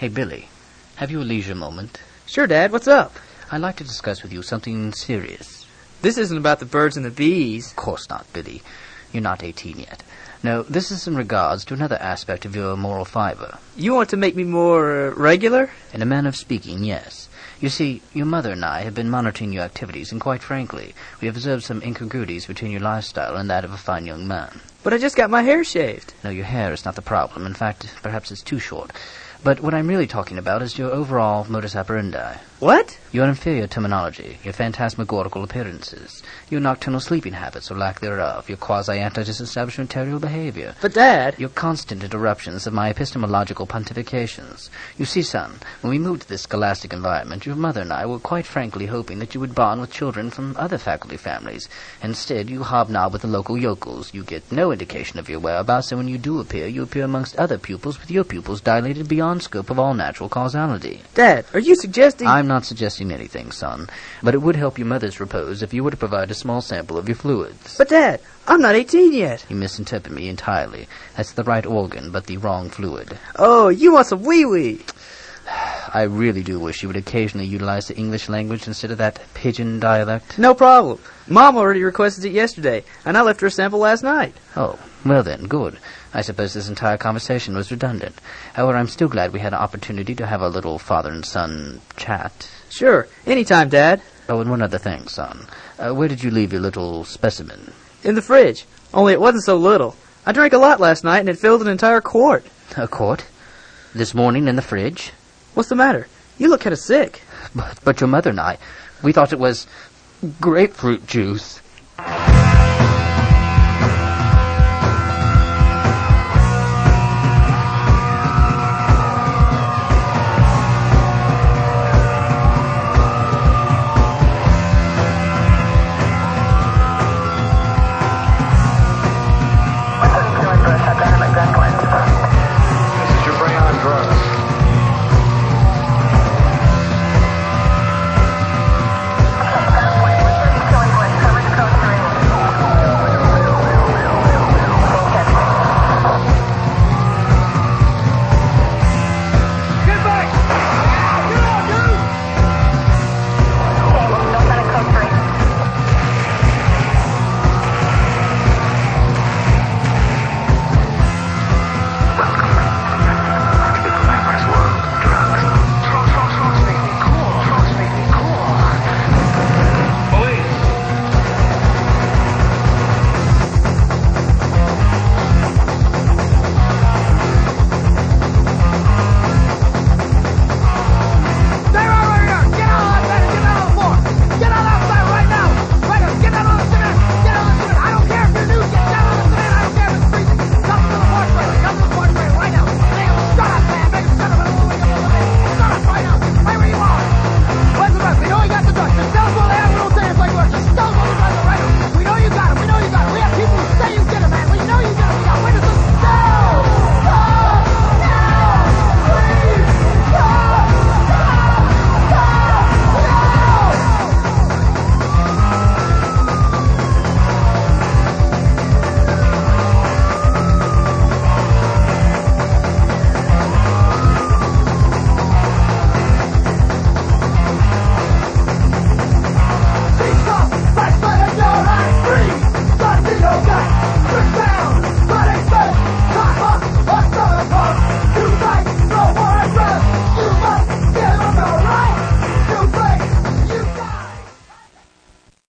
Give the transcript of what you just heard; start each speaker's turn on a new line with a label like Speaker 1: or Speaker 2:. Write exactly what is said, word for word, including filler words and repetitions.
Speaker 1: Hey, Billy, have you a leisure moment?
Speaker 2: Sure, Dad. What's up?
Speaker 1: I'd like to discuss with you something serious.
Speaker 2: This isn't about the birds and the bees.
Speaker 1: Of course not, Billy. You're not eighteen yet. No, this is in regards to another aspect of your moral fiber.
Speaker 2: You want to make me more uh, regular?
Speaker 1: In a manner of speaking, yes. You see, your mother and I have been monitoring your activities, and quite frankly, we have observed some incongruities between your lifestyle and that of a fine young man.
Speaker 2: But I just got my hair shaved.
Speaker 1: No, your hair is not the problem. In fact, perhaps it's too short. But what I'm really talking about is your overall modus operandi.
Speaker 2: What?
Speaker 1: Your inferior terminology, your phantasmagorical appearances, your nocturnal sleeping habits or lack thereof, your quasi-anti-disestablishmentarian behavior.
Speaker 2: But, Dad...
Speaker 1: Your constant interruptions of my epistemological pontifications. You see, son, when we moved to this scholastic environment, your mother and I were quite frankly hoping that you would bond with children from other faculty families. Instead, you hobnob with the local yokels. You get no indication of your whereabouts, and when you do appear, you appear amongst other pupils with your pupils dilated beyond scope of all natural causality.
Speaker 2: Dad, are you suggesting...
Speaker 1: I'm not suggesting anything, son, but it would help your mother's repose if you were to provide a small sample of your fluids.
Speaker 2: But, Dad, I'm not eighteen yet.
Speaker 1: You misinterpret me entirely. That's the right organ, but the wrong fluid.
Speaker 2: Oh, you want some wee-wee.
Speaker 1: I really do wish you would occasionally utilize the English language instead of that pidgin dialect.
Speaker 2: No problem. Mom already requested it yesterday, and I left her a sample last night.
Speaker 1: Oh, well then, good. I suppose this entire conversation was redundant. However, I'm still glad we had an opportunity to have a little father and son chat.
Speaker 2: Sure, anytime, Dad.
Speaker 1: Oh, and one other thing, son. Uh, where did you leave your little specimen?
Speaker 2: In the fridge. Only it wasn't so little. I drank a lot last night, and it filled an entire quart.
Speaker 1: A quart? This morning in the fridge?
Speaker 2: What's the matter? You look kind of sick.
Speaker 1: But, but your mother and I, we thought it was grapefruit juice.